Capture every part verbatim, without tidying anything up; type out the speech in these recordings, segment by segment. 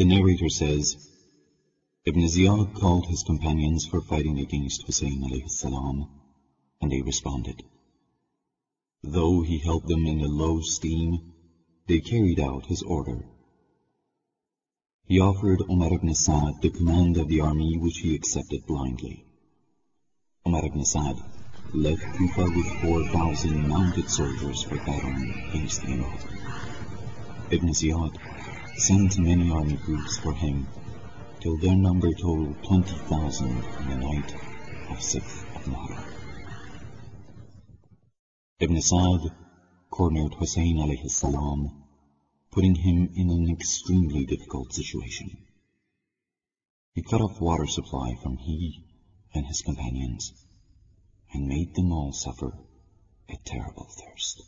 narrator says, Ibn Ziyad called his companions for fighting against Hussein alayhi salam, and they responded. Though he held them in a low esteem, they carried out his order. He offered Umar ibn Sa'd the command of the army, which he accepted blindly. Umar ibn Sa'd left Kufa with four thousand mounted soldiers for battling against the enemy. Ibn Ziyad sent many army groups for him, till their number totaled twenty thousand on the night of sixth of Muharram. Ibn Sa'd cornered Hussein alayhi salam, putting him in an extremely difficult situation. He cut off water supply from he and his companions, and made them all suffer a terrible thirst.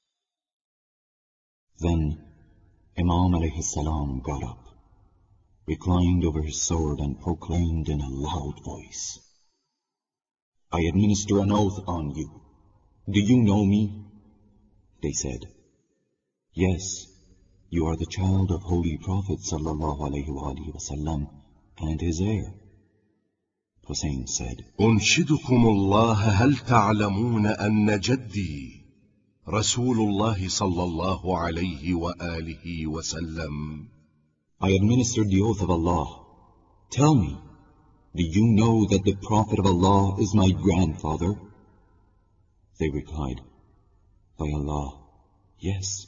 Then Imam alayhi salam got up, reclined over his sword, and proclaimed in a loud voice, I administer an oath on you. Do you know me? They said, Yes, you are the child of Holy Prophet sallallahu alayhi wa sallam and his heir. Hussein said, أنشدكم الله هل تعلمون أن جدي رسول الله صلى الله عليه وآله وسلم. I administered the oath of Allah. Tell me, do you know that the Prophet of Allah is my grandfather? They replied, By Allah, yes.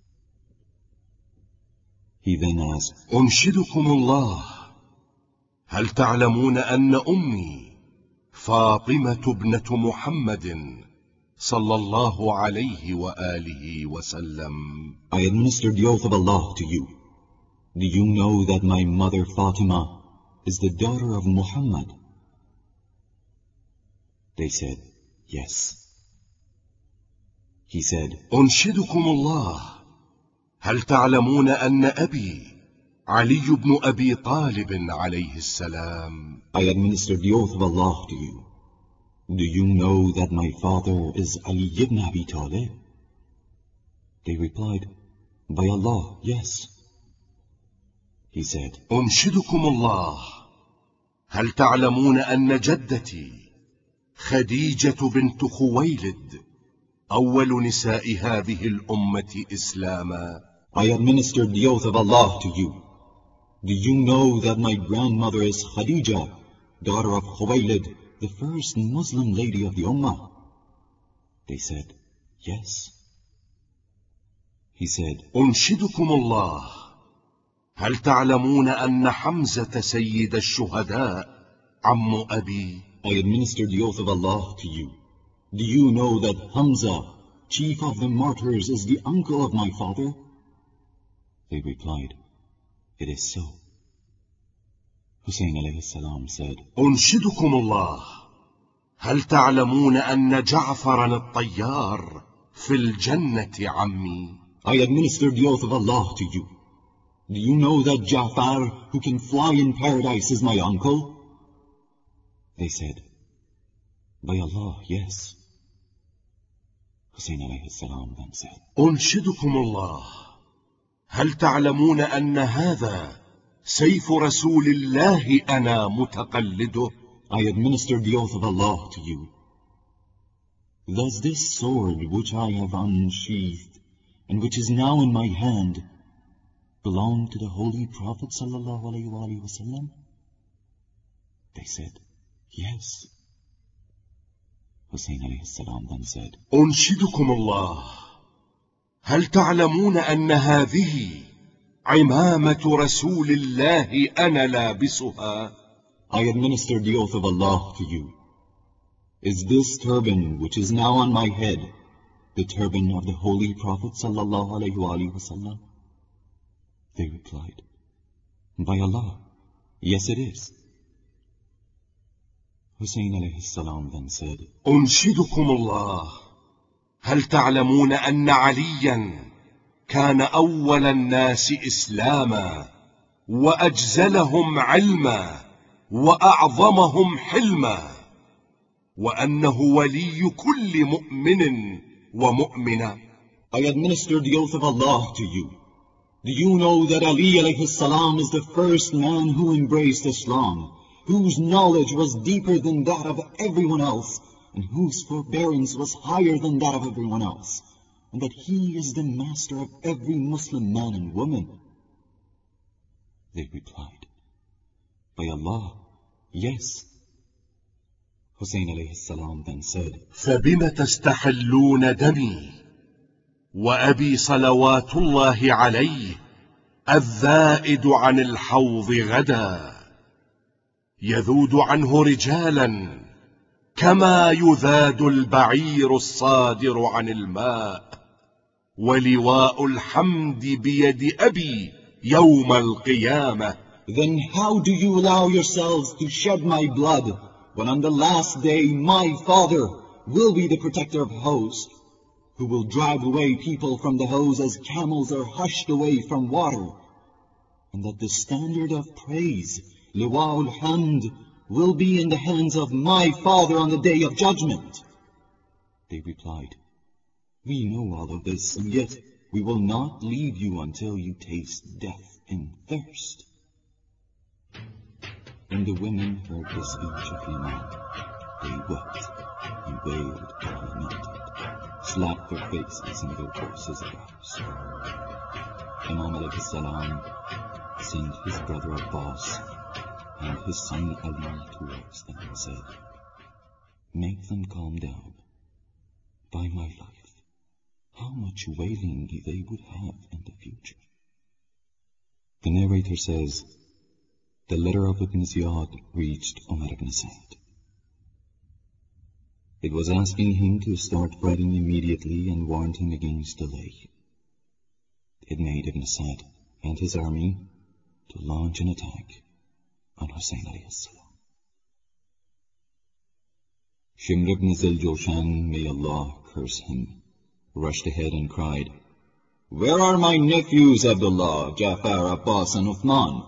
He then asked, أنشدكم الله هل تعلمون أن أمي فاطمة ابنة محمد صلى الله عليه وآله وسلم. I administered the oath of Allah to you. Do you know that my mother Fatima is the daughter of Muhammad? They said, Yes. He said, أنشدكم الله هل تعلمون أن أبي علي بن أبي طالب عليه السلام. I administered the oath of Allah to you. Do you know that my father is Ali ibn Abi Talib? They replied, By Allah, yes. He said, أنشدكم الله هل تعلمون أن جدتي خديجة بنت خويلد أول نساء هذه الأمة إسلاما. I administered the oath of Allah to you. Do you know that my grandmother is Khadija, daughter of Khuwaylid, the first Muslim lady of the Ummah? They said, Yes. He said, أنشدكم الله هل تعلمون أن حمزة سيد الشهداء عم أبي. I administered the oath of Allah to you. Do you know that Hamza, chief of the martyrs, is the uncle of my father? They replied, It is so. Hussein alayhi salam said, أنشدكم الله هل تعلمون أن جعفر الطيار في الجنة عمي. I administered the oath of Allah to you. Do you know that Ja'far, who can fly in paradise, is my uncle? They said, By Allah, yes. Hussein alayhi salam then said, أنشدكم الله هل تعلمون أن هذا سيف رسول الله أنا متقلده. I administered the oath of Allah to you. Does this sword which I have unsheathed, and which is now in my hand, belong to the Holy Prophet sallallahu alayhi wa sallam? They said, Yes. Hussein alayhi salam then said, أنشدكم الله هل تعلمون أن هذه عمامة رسول الله أنا لابسها. I administered the oath of Allah to you. Is this turban which is now on my head the turban of the Holy Prophet sallallahu alayhi wa sallam? They replied, By Allah, yes it is. Hussein alayhi salam then said, أنشدكم الله هل تعلمون أن عليا كان أول الناس إسلاما وأجزلهم علما وأعظمهم حلما وأنه ولي كل مؤمن ومؤمنة. I administered the oath of Allah to you. Do you know that Ali alayhi salam is the first man who embraced Islam, whose knowledge was deeper than that of everyone else, and whose forbearance was higher than that of everyone else, and that he is the master of every Muslim man and woman? They replied, By Allah, yes. Hussein alayhi salam then said, فَبِمَ تَسْتَحِلُّونَ دَمِي وَأَبِي صَلَوَاتُ اللَّهِ عَلَيْهِ الذَّائِدُ عَنِ الْحَوْضِ غَدًا يَذُودُ عَنْهُ رِجَالًا كَمَا يُذَادُ الْبَعِيرُ الصَّادِرُ عَنِ الْمَاءِ وَلِوَاءُ الْحَمْدِ بِيَدِ أَبِي يَوْمَ الْقِيَامَةِ. Then how do you allow yourselves to shed my blood, when on the last day my father will be the protector of hosts, who will drive away people from the hose as camels are hushed away from water, and that the standard of praise, Liwa'ul Hamd, will be in the hands of my father on the day of judgment? They replied, We know all of this, and yet we will not leave you until you taste death in thirst. When the women heard the speech of Imam, they wept and wailed and lamented, slapped their faces and their horses' brows. Imam alayhi salam sent his brother Abbas and his son Ali towards them and said, Make them calm down. By my life, how much wailing they would have in the future. The narrator says, the letter of Ibn Ziyad reached Umar ibn Sa'd. It was asking him to start fighting immediately and warned him against delay. It made Ibn Sa'd and his army to launch an attack on Hussein alayhi salam. Shimr ibn Zil-Joshan, may Allah curse him, rushed ahead and cried, Where are my nephews Abdullah, Ja'far, Abbas and Uthman?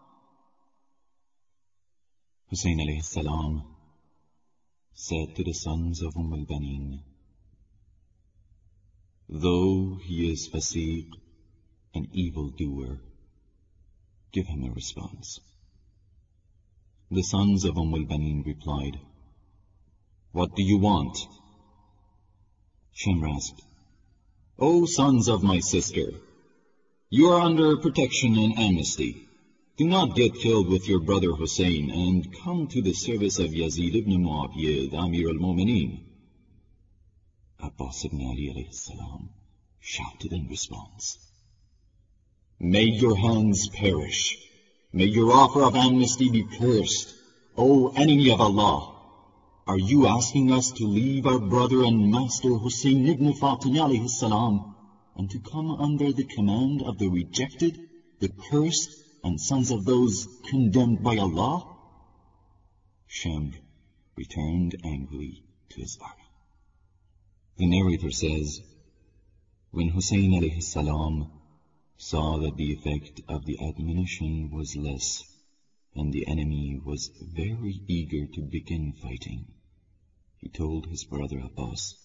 Hussein alayhi salam said to the sons of Umm al-Banin, Though he is fasiq, an evildoer, give him a response. The sons of Umm al-Banin replied, What do you want? Shimr asked, O sons of my sister, you are under protection and amnesty. Do not get killed with your brother Hussein and come to the service of Yazid ibn Muawiyah, the Amir al-Mu'mineen. Abbas ibn Ali alayhi salam shouted in response, May your hands perish. May your offer of amnesty be cursed. O enemy of Allah, are you asking us to leave our brother and master Hussein ibn Fatima alayhi salam and to come under the command of the rejected, the cursed, and sons of those condemned by Allah? Shimr returned angrily to his army. The narrator says, When Hussein alayhi salam saw that the effect of the admonition was less, and the enemy was very eager to begin fighting, he told his brother Abbas,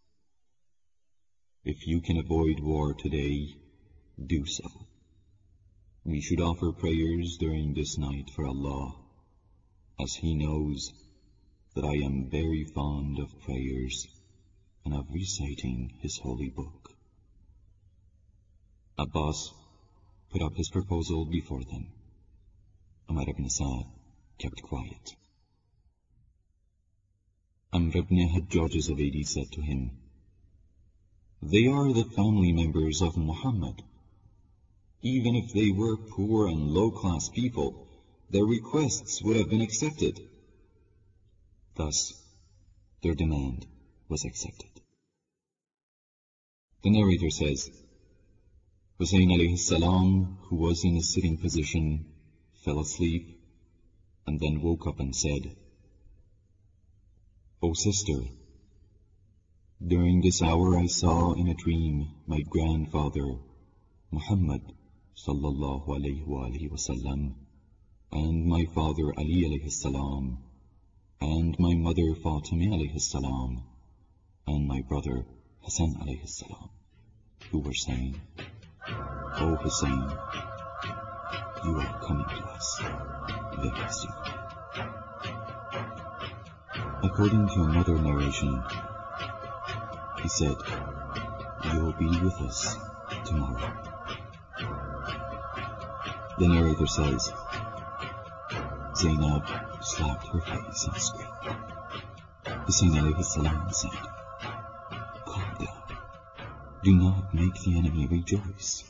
If you can avoid war today, do so. We should offer prayers during this night for Allah, as He knows that I am very fond of prayers and of reciting His holy book. Abbas put up his proposal before them. Umar ibn Sa'd kept quiet. Amr ibn Hajjaj az-Zubaydi said to him, They are the family members of Muhammad. Even if they were poor and low-class people, their requests would have been accepted. Thus, their demand was accepted. The narrator says, Hussein alayhi salam, who was in a sitting position, fell asleep and then woke up and said, O sister, during this hour I saw in a dream my grandfather, Muhammad sallallahu alayhi wa alayhi wa sallam, and my father Ali alayhi salam, and my mother Fatima alayhi salam, and my brother Hassan alayhi salam, who were saying, O Hussein, you are coming to us very soon. According to another narration, he said, you will be with us tomorrow. The narrator says, Zainab slapped her face and screamed. Hussein alayhi salam said, calm down. Do not make the enemy rejoice.